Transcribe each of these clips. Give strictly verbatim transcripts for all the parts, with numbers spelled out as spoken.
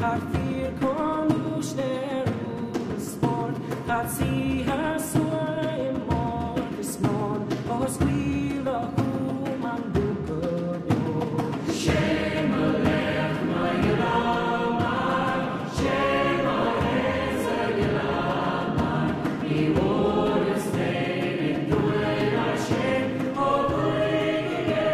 Hat fear conus nerus sport, hat si has swai mortis non, os wila human ducado. Shem alech ma'yilamar, Shem ahezer yilamar, mi voris tein duei Hashem, o brigye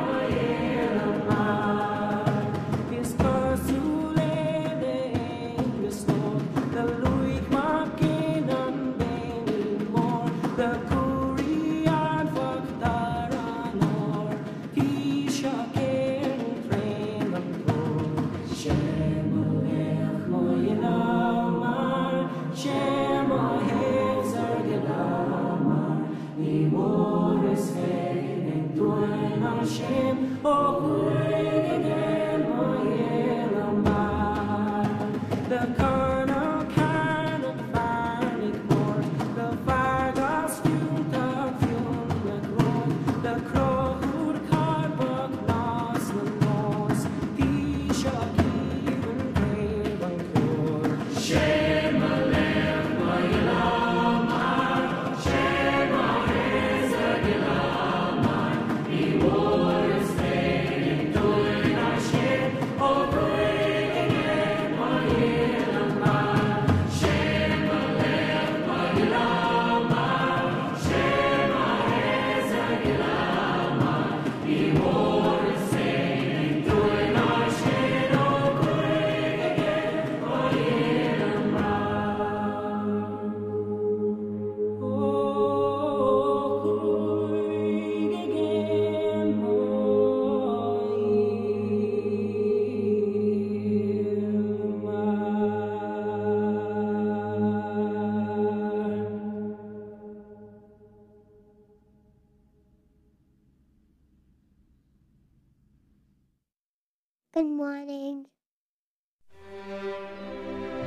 ma'yilamar. His kasule de engestor, the luik makinan benimor, the kurian faktaranor, Isha ken tremantor. Shem alech mo'yilamar, Shem ahezer yilamar, mi voris tein duei Hashem, o